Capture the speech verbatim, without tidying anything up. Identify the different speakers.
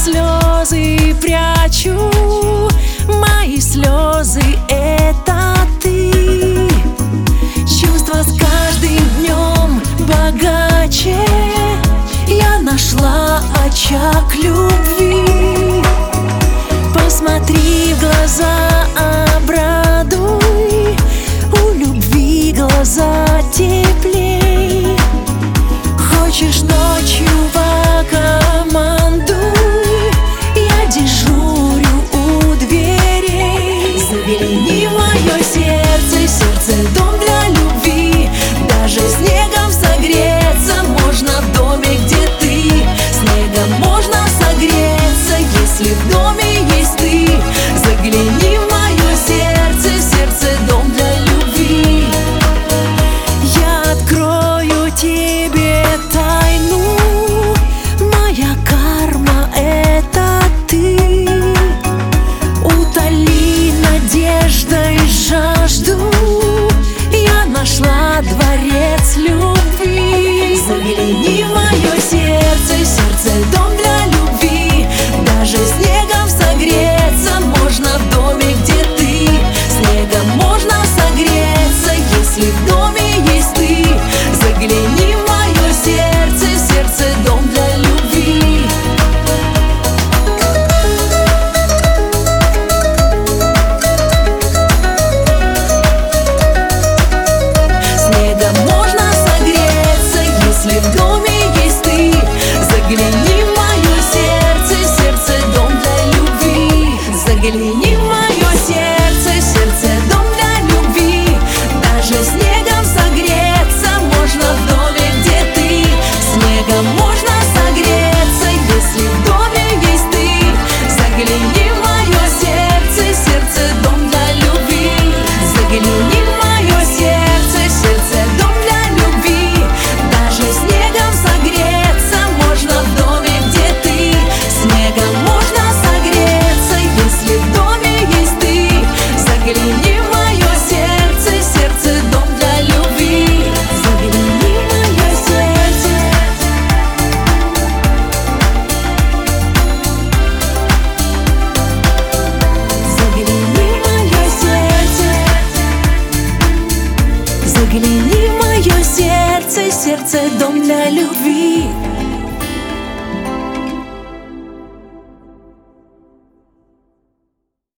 Speaker 1: слезы прячу, мои слезы — это ты. Чувства с каждым днем богаче, я нашла очаг любви. Посмотри в глаза, обрадуй, у любви глаза теплей. Хочешь ночью покомандуй, я дежурю у дверей. Загляни в мое сердце, сердце — дом для любви. Даже снегом согреться можно в доме, где ты. Снегом можно согреться, если в доме есть ты. Загляни в мое сердце, сердце — дом для любви. Я открою тебе тайну, моя карма — это ты. Утоли надеждой жажду, я нашла дворец любви. Загляни в мое сердце, сердце — дом для любви. Даже снегом согреться можно в доме, где ты. Снегом можно согреться, если в доме есть ты. Загляни в мое сердце, сердце — дом для любви. Снегом можно согреться, если в доме есть ты. Загляни в мое сердце, сердце — дом для любви. Загляни в мое сердце, сердце — дом для любви. Даже снегом согреться можно в доме, где ты. Снегом можно согреться, если в доме есть ты. Загляни в мое сердце, сердце — дом для любви. Загляни в мое сердце, сердце — дом для любви. Даже снегом согреться можно в доме, где ты. Снегом можно согреться, если в доме есть ты. Загляни в мое сердце, сердце — дом для любви. Загляни в мое сердце. Загляни в мое сердце. Загляни в мое сердце, сердце — дом для любви.